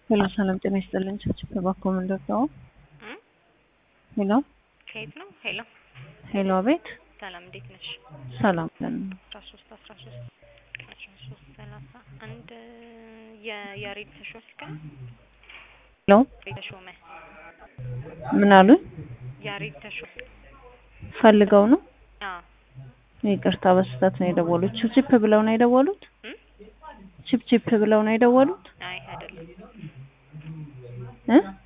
ሄሎ ሰላም ጤና ይስጥልኝ ቸርች በባኮ ምንደርሰው ሄሎ ከየት ነው? ሄሎ ሄሎ አቤት ሰላም እንዴት ነሽ? ሰላም ነን 13 የያሬድ ተሾመ ሄሎ ተሾመ ምን አሉ? ያሬድ ተሾመ ፈልገው ነው? አዎ ይቅርታ በስተት ነው የደወሉት። ቺፕ ብለው ነው የደወሉት? ቺፕ ብለው ነው የደወሉት? አይ አይደለም